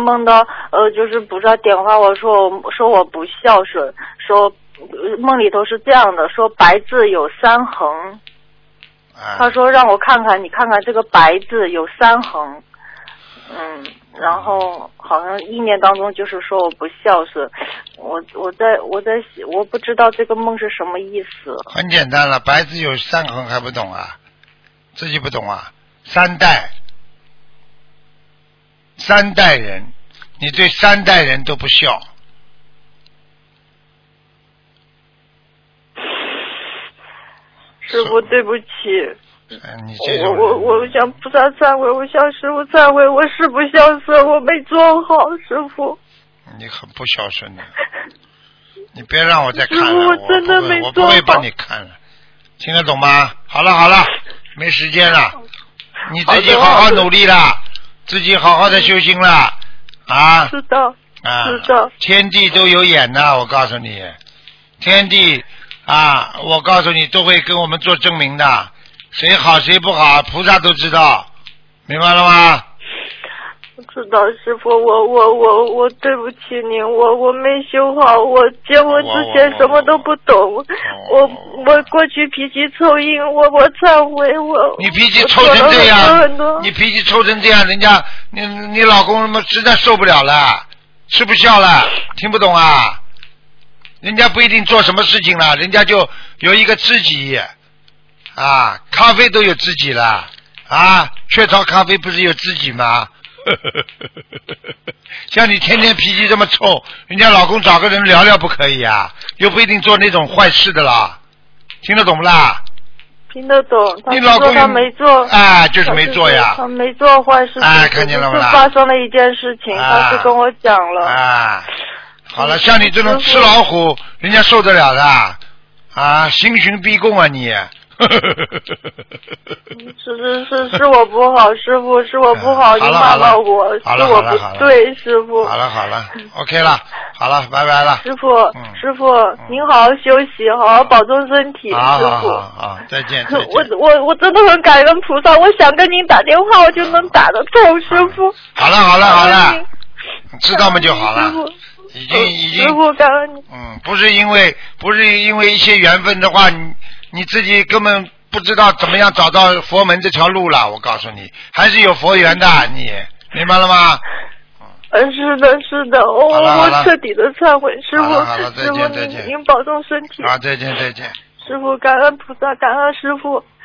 梦到就是菩萨点化我说我不孝顺，说梦里头是这样的，说白字有3横，他说让我看看，你看看这个白字有3横，然后好像意念当中就是说我不孝顺，我不知道这个梦是什么意思。 很简单了，白字有3横还不懂啊？自己不懂啊？3代人，你对3代人都不孝。 师父对不起， 你这种我向菩萨忏悔，我向师父忏悔，我是不孝顺，我没做好，师父。 你很不孝顺的，你别让我再看了， 我真的没做好， 我不会帮你看了，听得懂吗？好了，没时间了，你自己好好努力了，自己好好的修心了啊！ 知道，知道。 天地都有眼的，我告诉你，天地啊，我告诉你都会跟我们做证明的，谁好谁不好，菩萨都知道，明白了吗？ 知道，师父，我对不起您，我没修好，我结婚之前什么都不懂，我过去脾气臭硬，我忏悔， 你脾气臭成这样，你脾气臭成这样，人家你老公他妈实在受不了了，吃不消了，听不懂啊？人家不一定做什么事情了，人家就有一个知己啊，咖啡都有知己了啊，雀巢咖啡不是有知己吗？像你天天脾气这么臭，人家老公找个人聊聊不可以啊？又不一定做那种坏事的啦，听得懂不啦？ 听得懂。 你老公他没做， 就是没做呀。 他没做坏事， 看见了吗？ 是发生了一件事情，他是跟我讲了。 好了，像你这种吃老虎，人家受得了的刑讯逼供啊你。 是我不好，师父，是我不好，你骂到我，是我不对，师父。 好了，OK 了，好了，拜拜了。 师父，您好好休息，好好保重身体，师父。 好，再见。 我真的很感恩菩萨，我想跟您打电话，我就能打得通，师父。 好了，知道吗就好了。已经。 师父，感恩你。 不是因为一些缘分的话，你自己根本不知道怎么样找到佛门这条路了，我告诉你，还是有佛缘的，你明白了吗？ 是的，我彻底的忏悔，师父， 好了，再见， 您保重身体。 再见。 师父，感恩菩萨，感恩师父。